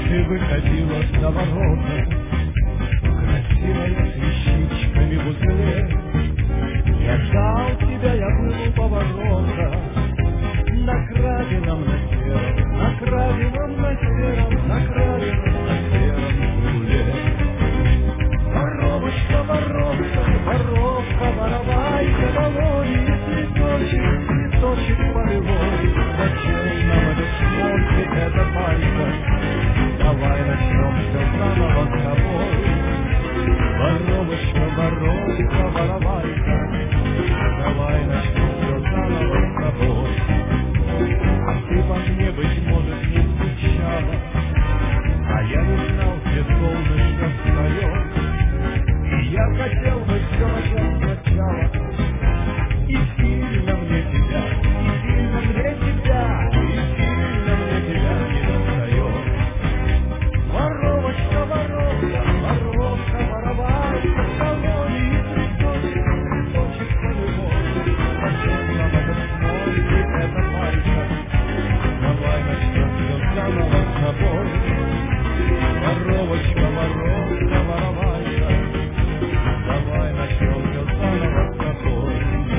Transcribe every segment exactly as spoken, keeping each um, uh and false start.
ты выходила за ворота, красивая с вещичками в узле. Я ждал тебя, я был у поворота, на краденом, на сером, на краденом, на сером, на краденом, на сером Жигуле. Воровочка, воровка, воровка, воровайка, долой, цветочек, цветочек полевой. Зачем нам этот шмонтик, эта майка? Давай начнем все заново с тобой. Воровочка, воровка, воровайка, давай начнем все заново с тобой. А ты во мне, быть может, не скучала, а я не знал, где солнышко встает. И я хотел бы все начать сначала, и сильно мне тебя, и сильно мне тебя, и сильно мне тебя не достает. Воровочка, воровка, воровка, воровайка, колонии, цветочек, цветочек полевой. Зачем нам этот смольник, эта майка? Давай начнем все заново с тобой. Воровочка, воровка, воровайка, давай начнем все заново с тобой.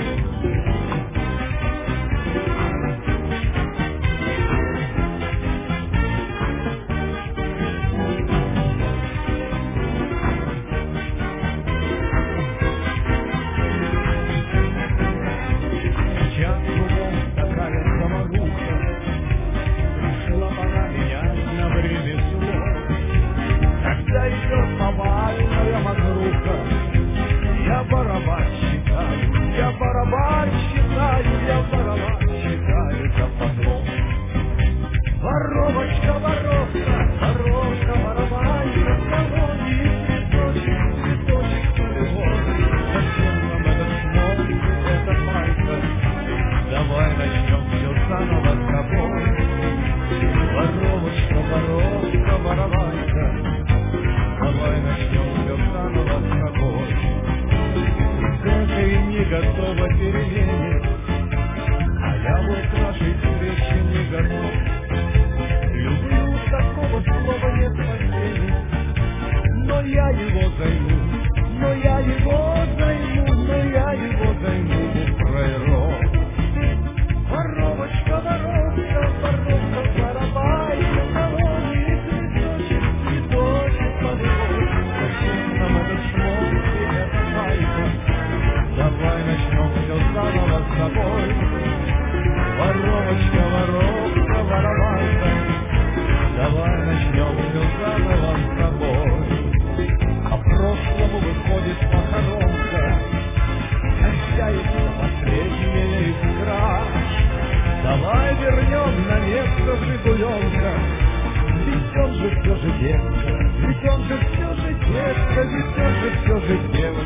Сейчас кругом такая саморуха, пришла пора менять на ремесло. Когда идет повальная мокруха, я барабан считаю, я барабан считаю, я барабан считаю за подлог. Воровочка, воровка, воровка, воровайка, колонии, цветочек, цветочек полевой. Зачем нам этот смолк, эта майка? Давай начнем все заново с тобой. Воровочка, воровка, воровайка, давай начнем все заново с тобой. Ты не готова перемене, а я вот к нашей встрече не готов. Люблю, такого слова нет спасения, но я его займу, но я его займу, но я его займу в пройрок. Воровочка, воровка, воровка, воровайка, колонии, цветочек, цветочек полевой. Зачем нам этот шмонтик, эта майка? Давай начнем все заново с тобой. Воровочка, воровка, воровайка, давай начнем все заново с тобой. А прошлому выходит похоронка, кончается последняя искра. Давай вернем на место Жигуленка, ведь он же все же детка, ведь он же все же детка, ведь он же все же девочка.